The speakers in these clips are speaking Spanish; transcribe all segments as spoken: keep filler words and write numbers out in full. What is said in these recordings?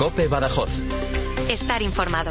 COPE Badajoz. Estar informado.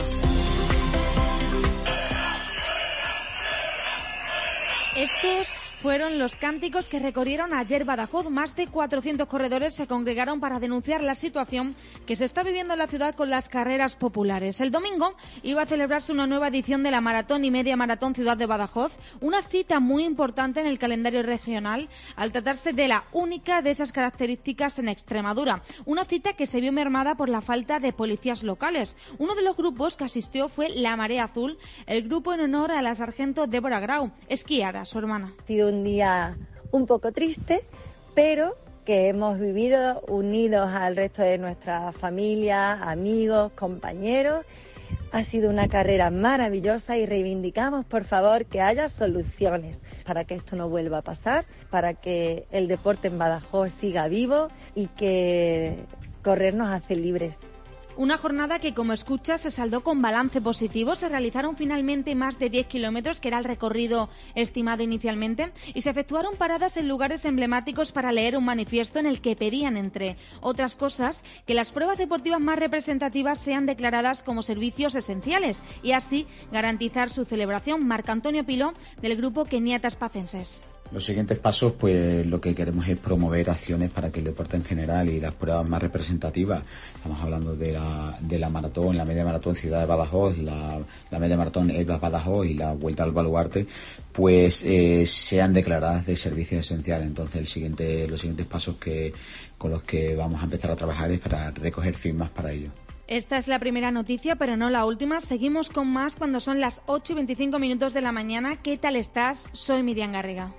Estos fueron los cánticos que recorrieron ayer Badajoz. Más de cuatrocientos corredores se congregaron para denunciar la situación que se está viviendo en la ciudad con las carreras populares. El domingo iba a celebrarse una nueva edición de la Maratón y Media Maratón Ciudad de Badajoz, una cita muy importante en el calendario regional al tratarse de la única de esas características en Extremadura. Una cita que se vio mermada por la falta de policías locales. Uno de los grupos que asistió fue La Marea Azul, el grupo en honor a la sargento Débora Grau, Esquiara, su hermana. Ha sido un día un poco triste, pero que hemos vivido unidos al resto de nuestra familia, amigos, compañeros. Ha sido una carrera maravillosa y reivindicamos, por favor, que haya soluciones para que esto no vuelva a pasar, para que el deporte en Badajoz siga vivo y que correr nos hace libres. Una jornada que, como escuchas, se saldó con balance positivo. Se realizaron finalmente más de diez kilómetros, que era el recorrido estimado inicialmente, y se efectuaron paradas en lugares emblemáticos para leer un manifiesto en el que pedían, entre otras cosas, que las pruebas deportivas más representativas sean declaradas como servicios esenciales y así garantizar su celebración. Marc Antonio Piló, del grupo Keniatas Pacenses. Los siguientes pasos, pues lo que queremos es promover acciones para que el deporte en general y las pruebas más representativas, estamos hablando de la, de la maratón, la media maratón Ciudad de Badajoz, la, la media maratón Elvas Badajoz y la Vuelta al Baluarte, pues eh, sean declaradas de servicio esencial. Entonces el siguiente, los siguientes pasos que con los que vamos a empezar a trabajar es para recoger firmas para ello. Esta es la primera noticia, pero no la última. Seguimos con más cuando son las ocho y veinticinco minutos de la mañana. ¿Qué tal estás? Soy Miriam Garriga.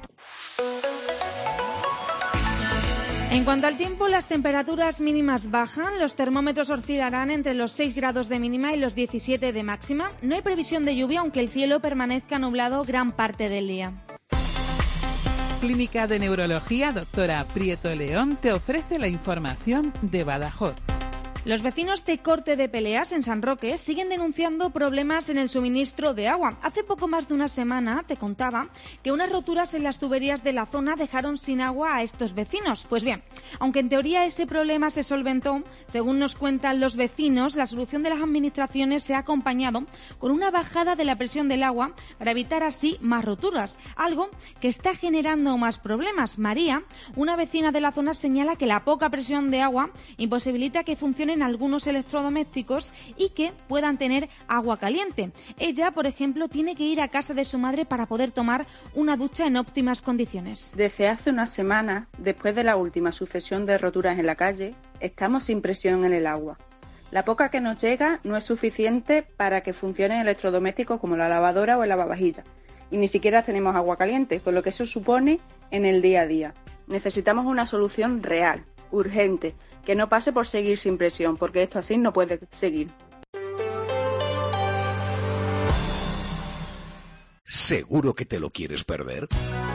En cuanto al tiempo, las temperaturas mínimas bajan, los termómetros oscilarán entre los seis grados de mínima y los diecisiete de máxima. No hay previsión de lluvia, aunque el cielo permanezca nublado gran parte del día. Clínica de Neurología Doctora Prieto León te ofrece la información de Badajoz. Los vecinos de Corte de Peleas, en San Roque, siguen denunciando problemas en el suministro de agua. Hace poco más de una semana te contaba que unas roturas en las tuberías de la zona dejaron sin agua a estos vecinos. Pues bien, aunque en teoría ese problema se solventó, según nos cuentan los vecinos, la solución de las administraciones se ha acompañado con una bajada de la presión del agua para evitar así más roturas, algo que está generando más problemas. María, una vecina de la zona, señala que la poca presión de agua imposibilita que funcionen algunos electrodomésticos y que puedan tener agua caliente. Ella, por ejemplo, tiene que ir a casa de su madre para poder tomar una ducha en óptimas condiciones. Desde hace unas semanas, después de la última sucesión de roturas en la calle, estamos sin presión en el agua. La poca que nos llega no es suficiente para que funcionen electrodomésticos como la lavadora o el lavavajillas. Y ni siquiera tenemos agua caliente, con lo que eso supone en el día a día. Necesitamos una solución real, urgente, que no pase por seguir sin presión, porque esto así no puede seguir. ¿Seguro que te lo quieres perder?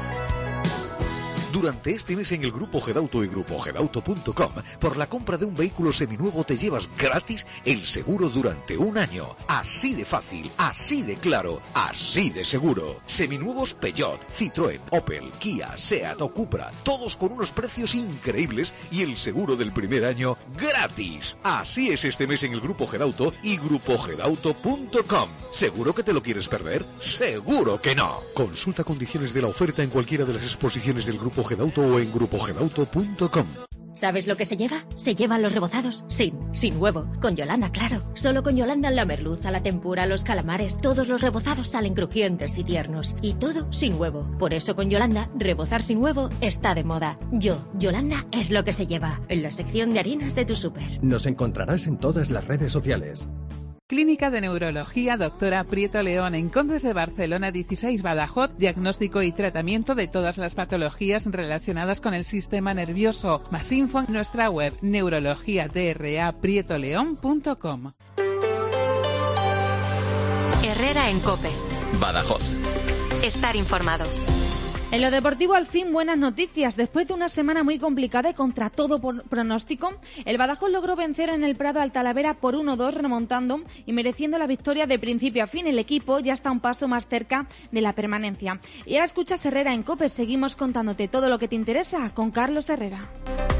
Durante este mes en el Grupo Gedauto y grupo gedauto punto com, por la compra de un vehículo seminuevo te llevas gratis el seguro durante un año. Así de fácil, así de claro, así de seguro. Seminuevos Peugeot, Citroën, Opel, Kia, Seat o Cupra, todos con unos precios increíbles y el seguro del primer año gratis. Así es este mes en el Grupo Gedauto y grupo gedauto punto com. ¿Seguro que te lo quieres perder? ¡Seguro que no! Consulta condiciones de la oferta en cualquiera de las exposiciones del Grupo Gedauto o en grupo gedauto punto com. ¿Sabes lo que se lleva? Se llevan los rebozados sin, sin huevo. Con Yolanda, claro. Solo con Yolanda la merluza, la tempura, los calamares, todos los rebozados salen crujientes y tiernos. Y todo sin huevo. Por eso con Yolanda, rebozar sin huevo está de moda. Yo, Yolanda, es lo que se lleva. En la sección de harinas de tu súper. Nos encontrarás en todas las redes sociales. Clínica de Neurología Doctora Prieto León, en Condes de Barcelona dieciséis, Badajoz. Diagnóstico y tratamiento de todas las patologías relacionadas con el sistema nervioso. Más info en nuestra web neurologia dra prieto león punto com. Herrera en COPE. Badajoz. Estar informado. En lo deportivo, al fin, buenas noticias. Después de una semana muy complicada y contra todo pronóstico, el Badajoz logró vencer en el Prado al Talavera por uno dos, remontando y mereciendo la victoria de principio a fin. El equipo ya está un paso más cerca de la permanencia. Y ahora escuchas Herrera en COPE. Seguimos contándote todo lo que te interesa con Carlos Herrera.